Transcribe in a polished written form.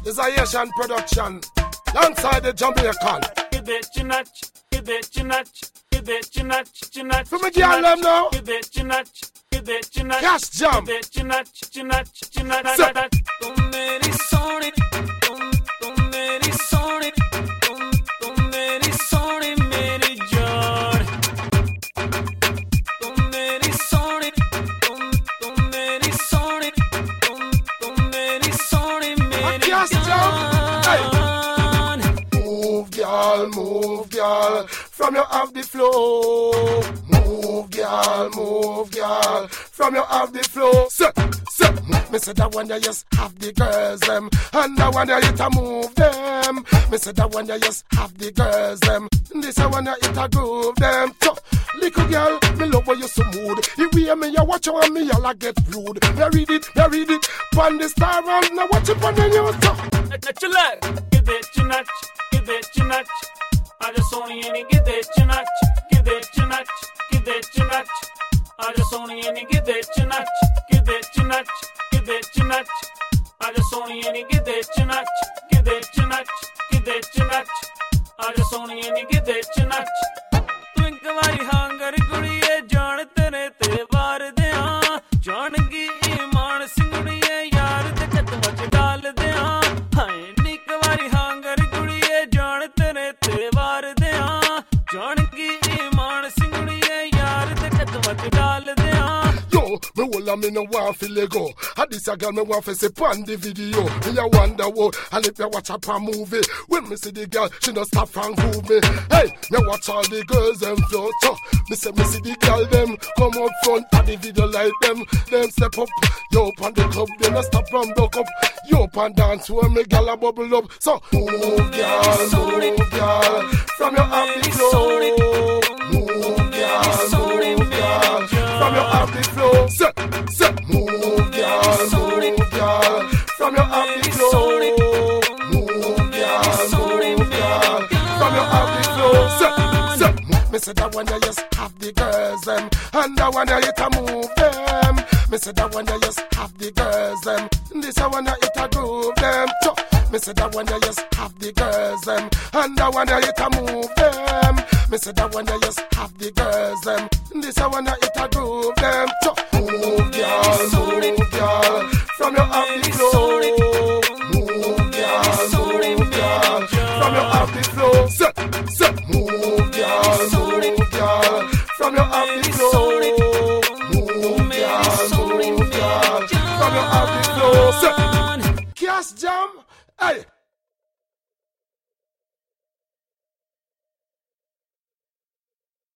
It's a Asian production. Alongside the Jamaican. From a girl them now. Cash Jam. Move, girl, from your off the floor. Move, girl, from your off the floor. Me say that one you just have the girls them, and that one you hit a move them. Me say that one you just have the girls them, and this one you hit a groove them. Little girl, me love when you so mood. You hear me, you watch how me, y'all get rude. Me read it, pan the star and now watch it on the news. Let you like, give it your notch, give it your notch. I just only any give it your notch, give it your notch, give it your notch. I just only any give it your notch, give it your notch, give it your notch. I just only any give it your notch, give it your notch, give it your notch. I just only any give it your notch. Twinkle my hunger, goodiye, John tere te var de aa. John ki iman singuriye, yaar te kat mach dal de aa. Hai nik mari hunger, goodiye, John tere te var de aa. John ki iman singuriye, yaar te kat mach dal de aa. Yo, me walla me no want fi lego. A this a girl me want fi see pon the video. Me a wonder what, and if you watch a pan movie, when me see the girl, she no stop from groove me. Hey, me watch all the girls them float. Me see the girl them come up front of the video like them step up. Yo, pon the club, they no stop from broke up. Yo, pon dance where me girl a bubble up. So move girl, from your happy flow. Move girl, from your happy flow. Set, move girl, from your happy flow. Move girl, from your happy flow. Set, me say that one you just have the girls them, and that one you hit a move them. Me say that one you just have the girls them, and this one you hit a groove them. Me say that one you just have the girls them, and that one you hit a move them. Me say that one you just have the girls them, and this one you hit a groove them. Move girl, from your happy flow. Move girl, from your happy flow. Set, move girl, from your happy flow. Move girl, from your happy flow. Set, Cash Jam, hey.